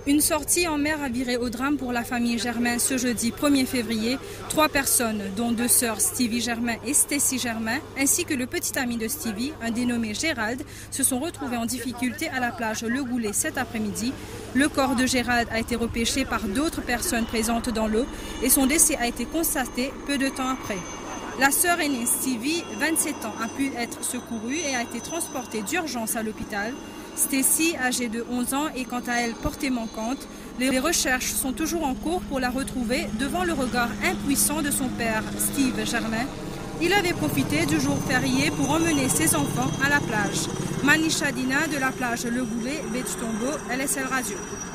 Une sortie en mer a viré au drame pour la famille Germain ce jeudi 1er février. 3 personnes, dont 2 sœurs Stevie Germain et Stacy Germain, ainsi que le petit ami de Stevie, un dénommé Gérald, se sont retrouvés en difficulté à la plage Le Goulet cet après-midi. Le corps de Gérald a été repêché par d'autres personnes présentes dans l'eau et son décès a été constaté peu de temps après. La sœur aînée Stevie, 27 ans, a pu être secourue et a été transportée d'urgence à l'hôpital. Stacy, âgée de 11 ans, est quant à elle portée manquante. Les recherches sont toujours en cours pour la retrouver devant le regard impuissant de son père, Steve Germain. Il avait profité du jour férié pour emmener ses enfants à la plage. Manisha Dina de la plage Le Goulet, Beach Tombo, LSL Radio.